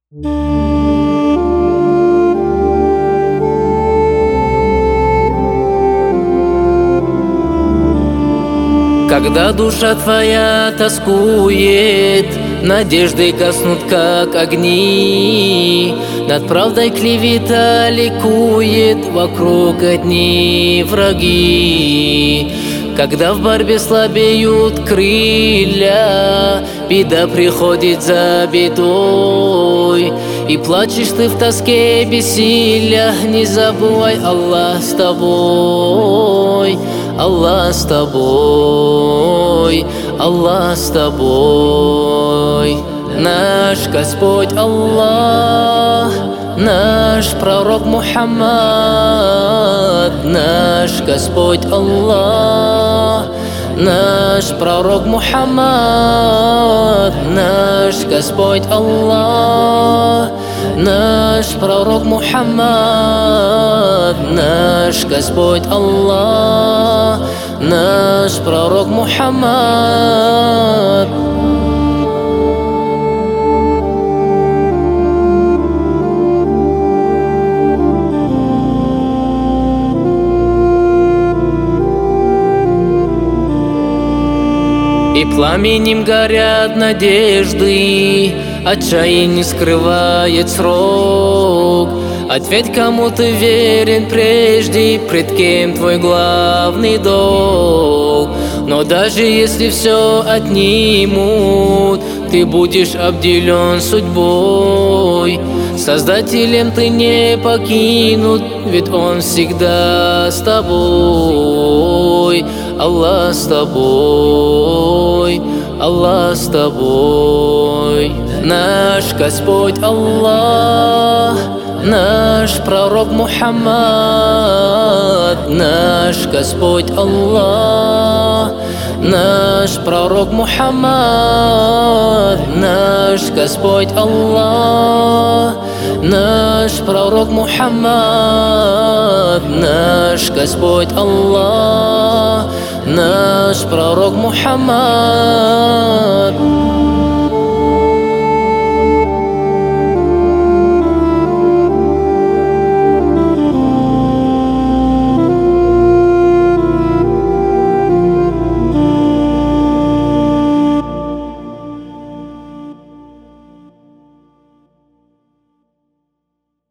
Когда душа твоя тоскует, надежды коснут, как огни. Над правдой клевета ликует, вокруг одни враги. Когда в борьбе слабеют крылья, беда приходит за бедой, и плачешь ты в тоске бессилия, не забывай, Аллах с тобой, Аллах с тобой, Аллах с тобой. Наш Господь Аллах, наш пророк Мухаммад, наш Господь Аллах, наш пророк Мухаммад, наш Господь Аллах, наш пророк Мухаммад, наш Господь Аллах, наш пророк Мухаммад. И пламенем горят надежды, отчаяние скрывает срок. Ответь, кому ты верен прежде, пред кем твой главный долг. Но даже если все отнимут, ты будешь обделен судьбой. Создателем ты не покинут, ведь Он всегда с тобой. Аллах с тобой, Аллах с тобой. Наш Господь Аллах, наш пророк Мухаммад, наш Господь Аллах, наш пророк Мухаммад, наш Господь Аллах, наш пророк Мухаммад, наш Господь Аллах, наш пророк Мухаммад.